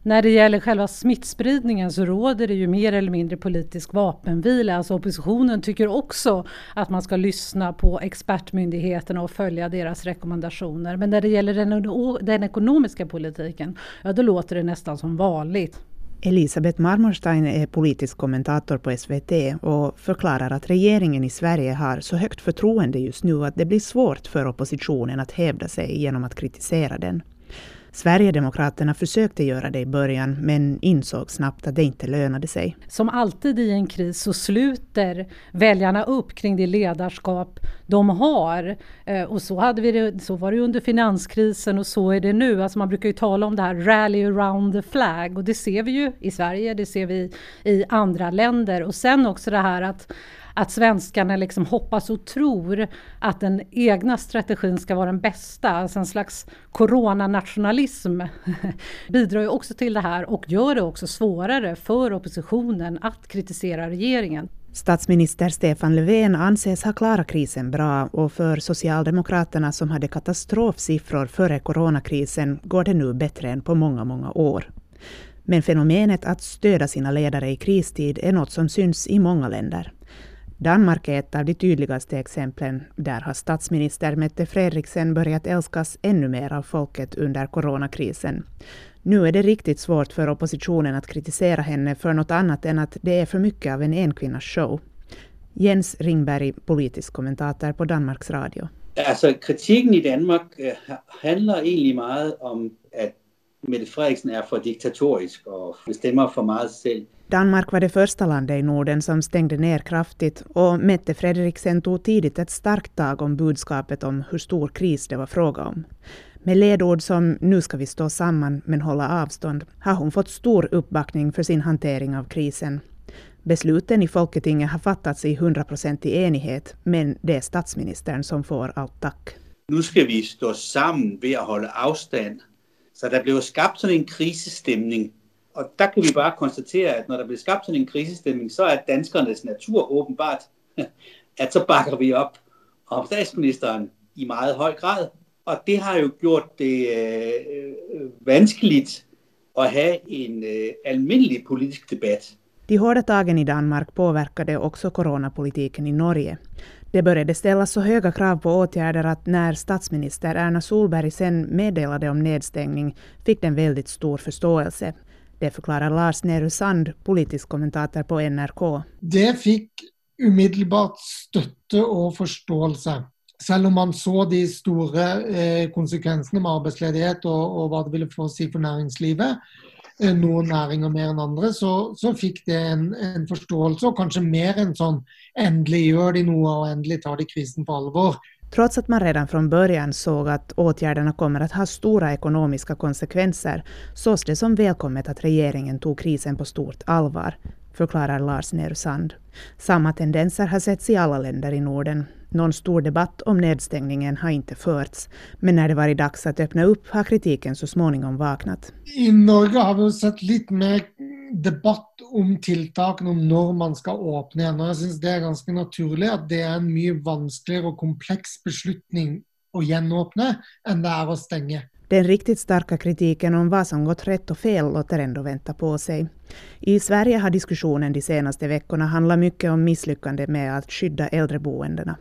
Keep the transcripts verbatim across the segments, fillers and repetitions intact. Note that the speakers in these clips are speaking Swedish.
När det gäller själva smittspridningen så råder det ju mer eller mindre politisk vapenvila. Alltså oppositionen tycker också att man ska lyssna på expertmyndigheterna och följa deras rekommendationer. Men när det gäller den, den ekonomiska politiken, ja, då låter det nästan som vanligt. Elisabeth Marmorstein är politisk kommentator på S V T och förklarar att regeringen i Sverige har så högt förtroende just nu att det blir svårt för oppositionen att hävda sig genom att kritisera den. Sverigedemokraterna försökte göra det i början men insåg snabbt att det inte lönade sig. Som alltid i en kris så sluter väljarna upp kring det ledarskap de har. Och så, hade vi det, så var det under finanskrisen och så är det nu. Alltså man brukar ju tala om det här rally around the flag och det ser vi ju i Sverige, det ser vi i andra länder. Och sen också det här att Att svenskarna liksom hoppas och tror att den egna strategin ska vara den bästa. Alltså en slags coronanationalism bidrar ju också till det här och gör det också svårare för oppositionen att kritisera regeringen. Statsminister Stefan Löfven anses ha klarat krisen bra och för Socialdemokraterna som hade katastrofsiffror före coronakrisen går det nu bättre än på många, många år. Men fenomenet att stödja sina ledare i kristid är något som syns i många länder. Danmark är ett av de tydligaste exemplen. Där har statsminister Mette Frederiksen börjat älskas ännu mer av folket under coronakrisen. Nu är det riktigt svårt för oppositionen att kritisera henne för något annat än att det är för mycket av en enkvinnas show. Jens Ringberg, politisk kommentator på Danmarks Radio. Alltså kritiken i Danmark äh, handlar egentligen mycket om att Mette Frederiksen är för diktatorisk och bestämmer för mycket själv. Danmark var det första landet i Norden som stängde ner kraftigt och Mette Frederiksen tog tidigt ett starkt tag om budskapet om hur stor kris det var fråga om. Med ledord som nu ska vi stå samman men hålla avstånd har hon fått stor uppbackning för sin hantering av krisen. Besluten i Folketinget har fattats i hundra procent i enighet men det är statsministern som får allt tack. Nu ska vi stå samman ved att hålla avstånd. Så det blev skapt sådan en krisestämning. Och där kan vi bara konstatera att när det blir skapt sådan en krisestämning så är danskernes natur åbenbart att så backar vi upp om statsministeren i meget hög grad. Och det har ju gjort det äh, vanskeligt att ha en äh, almindelig politisk debatt. De hårda tagen i Danmark påverkade också coronapolitiken i Norge. Det började ställas så höga krav på åtgärder att när statsminister Erna Solberg sen meddelade om nedstängning fick den väldigt stor förståelse. Det förklarar Lars Nehru Sand, politisk kommentator på N R K. Det fick umiddelbart stötte och förståelse. Selv om man så de stora eh, konsekvenserna med arbetslöshet och, och vad det ville få sig för näringslivet, eh, någon näringar mer än andra, så, så fick det en, en förståelse och kanske mer en sån ändlig gör de något och ändlig tar de krisen på allvar. Trots att man redan från början såg att åtgärderna kommer att ha stora ekonomiska konsekvenser sågs det som välkommet att regeringen tog krisen på stort allvar, förklarar Lars Nehru Sand. Samma tendenser har setts i alla länder i Norden. Någon stor debatt om nedstängningen har inte förts, men när det var dags att öppna upp har kritiken så småningom vaknat. I Norge har vi sett lite mer debatt om tilltaken om när man ska öppna igen. Och jag syns det är ganska naturligt att det är en mycket vanskligare och komplex beslutning att genöppna än det är att stänga. Den riktigt starka kritiken om vad som gått rätt och fel låter ändå vänta på sig. I Sverige har diskussionen de senaste veckorna handlat mycket om misslyckande med att skydda äldreboendena.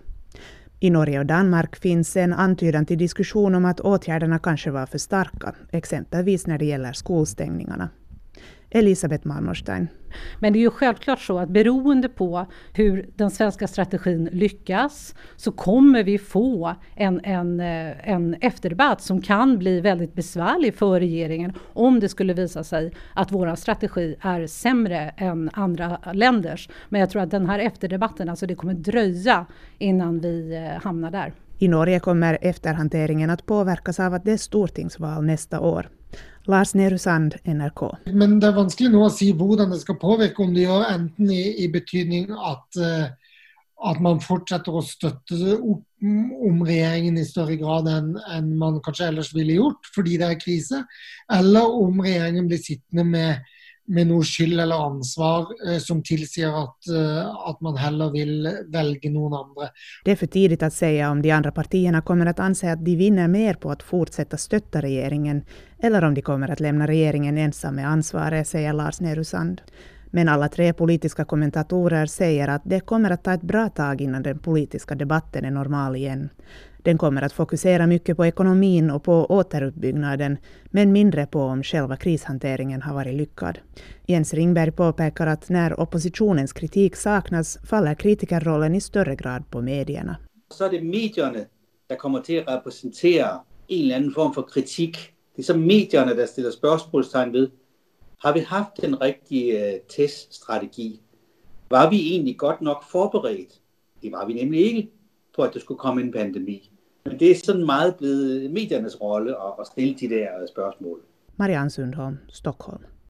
I Norge och Danmark finns en antydan till diskussion om att åtgärderna kanske var för starka, exempelvis när det gäller skolstängningarna. Elisabeth Marmorstein. Men det är ju självklart så att beroende på hur den svenska strategin lyckas så kommer vi få en, en, en efterdebatt som kan bli väldigt besvärlig för regeringen om det skulle visa sig att vår strategi är sämre än andra länders. Men jag tror att den här efterdebatten, alltså det kommer dröja innan vi hamnar där. I Norge kommer efterhanteringen att påverkas av att det är stortingsval nästa år. Lars Nehru Sand, N R K. Men det är vanskligt nu att säga hur det ska påverka, om det gör enten i, i betydning att, eh, att man fortsätter att stötta upp om regeringen i större grad än, än man kanske ellers ville gjort, fordi det är kriser, eller om regeringen blir sittande med, med noe skyld eller ansvar eh, som tilsier at, eh, at man heller vill velge noen andre. Det är för tidigt att säga om de andra partierna kommer att anse att de vinner mer på att fortsätta stötta regeringen eller om de kommer att lämna regeringen ensam med ansvaret, säger Lars Nehru Sand. Men alla tre politiska kommentatorer säger att det kommer att ta ett bra tag innan den politiska debatten är normal igen. Den kommer att fokusera mycket på ekonomin och på återuppbyggnaden, men mindre på om själva krishanteringen har varit lyckad. Jens Ringberg påpekar att när oppositionens kritik saknas faller kritikerrollen i större grad på medierna. Så är det medierna som kommer att representera en eller annan form för kritik. Det är så medierna som ställer spørgsmålstegn vid. Har vi haft en riktig uh, teststrategi? Var vi egentlig godt nok forberedt? Det var vi nemlig ikke på, at der skulle komme en pandemi. Men det er sådan meget blevet mediernes rolle at stille de der spørgsmål. Marianne Sundholm, Stockholm.